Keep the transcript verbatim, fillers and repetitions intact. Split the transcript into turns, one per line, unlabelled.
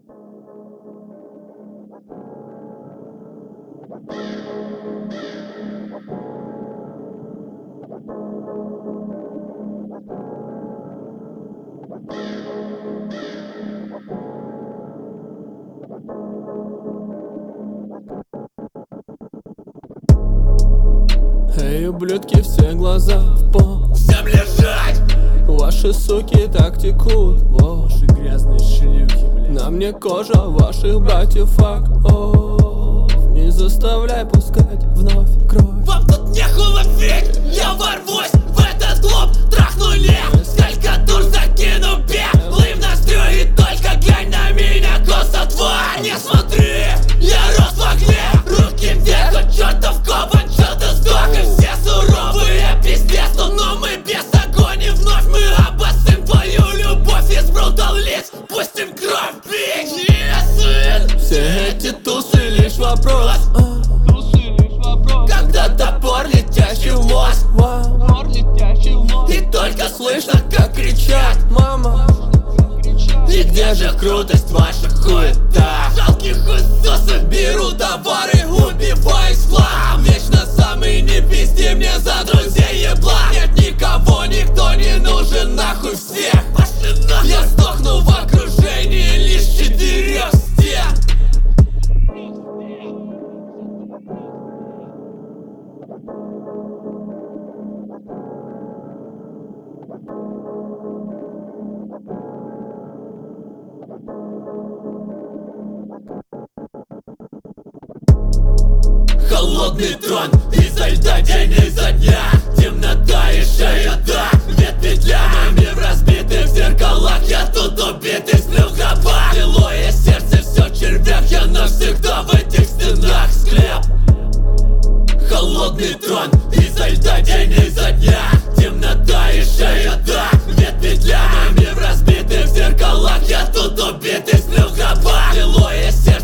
Эй, ублюдки, все глаза в пол.
Всем лежать!
Ваши суки так текут.
Ваши грязные шлюхи, блядь.
На мне кожа ваших братьев, фак. О, не заставляй пускать вновь кровь.
Вам тут нехуй пить! Я ворвусь в этот клуб, трахну лев. Сколько душ закину бег. Лыв настрю и только глянь на меня, коса тварь. Не смотри, я рос в огне. Руки вверх, от чертов кобан, что-то сдох. И все суровые пиздец, но мы без огонь. И вновь мы обоссым твою любовь из брутал лиц. Пустим кровь пить, не сын.
Все эти тусы лишь вопрос.
Когда топор, летящий в мозг,
и только слышно, как кричат мама.
и где же крутость ваших хуета? Жалких хуесосов беру товары, убиваюсь в хлам. Вечно самый, не пизди мне за друзей еблан. Нет никого, никто не нужен, нахуй всех. Пошли нахуй. Я сдохну в окружении лишь четырех стен. Холодный трон изо льда, день изо дня. Темнота и шея, да, нет петля. Мой мир разбитый в зеркалах, я тут убитый, сплю в гробах. Белое сердце, все в червях, я навсегда в этих стенах склеп. Холодный трон изо льда, день изо дня. Темнота и шея, да, нет петля. Мой мир разбитый в зеркалах, я тут убитый, сплю в гробах. Белое сердце.